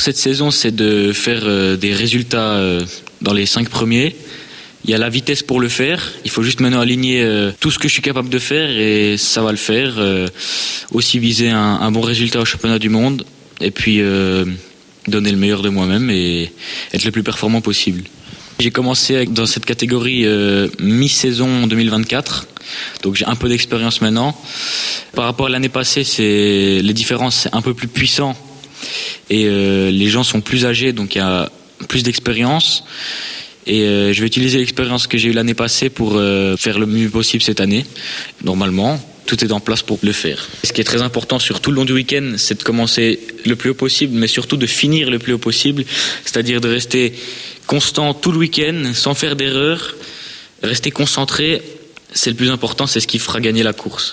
cette saison, c'est de faire des résultats dans les 5 premiers. Il y a la vitesse pour le faire. Il faut juste maintenant aligner tout ce que je suis capable de faire et ça va le faire. Aussi viser un bon résultat au championnat du monde et puis donner le meilleur de moi-même et être le plus performant possible. J'ai commencé dans cette catégorie mi-saison 2024, donc j'ai un peu d'expérience maintenant. Par rapport à l'année passée, les différences c'est un peu plus puissant et les gens sont plus âgés, donc il y a plus d'expérience. Et je vais utiliser l'expérience que j'ai eue l'année passée pour faire le mieux possible cette année. Normalement, tout est en place pour le faire. Ce qui est très important sur tout le long du week-end, c'est de commencer le plus haut possible, mais surtout de finir le plus haut possible, c'est-à-dire de rester constant tout le week-end, sans faire d'erreur, rester concentré, c'est le plus important, c'est ce qui fera gagner la course.